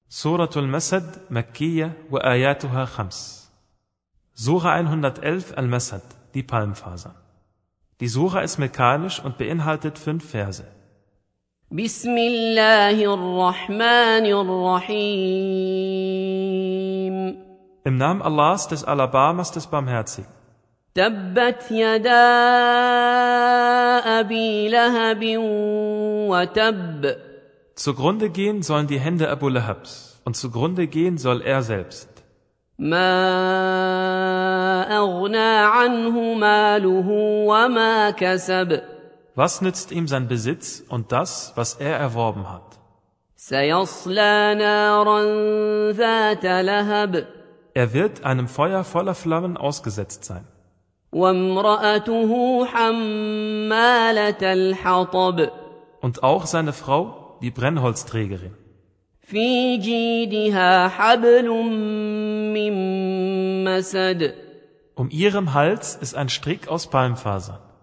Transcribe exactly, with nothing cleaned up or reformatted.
Suratul Masad Makkiyya wa ayatuha khams. Sura hundertelf Al-Masad, die Palmfaser. Die Sura ist mekanisch und beinhaltet fünf Verse. Bismillahirrahmanirrahim. Im Namen Allahs, des Alabamas, des Barmherzigen. Tabbat yada abi lahabin wa tabb. Zugrunde gehen sollen die Hände Abu Lahabs und zugrunde gehen soll er selbst. ما أغنى عنه ماله وما كسب. Was nützt ihm sein Besitz und das, was er erworben hat? سيصلى نارا ذات لهب. Er wird einem Feuer voller Flammen ausgesetzt sein. وامرأته حمالة الحطب. Und auch seine Frau, die Brennholzträgerin. في جيدها حبل من مسد. Um ihrem Hals ist ein Strick aus Palmfasern.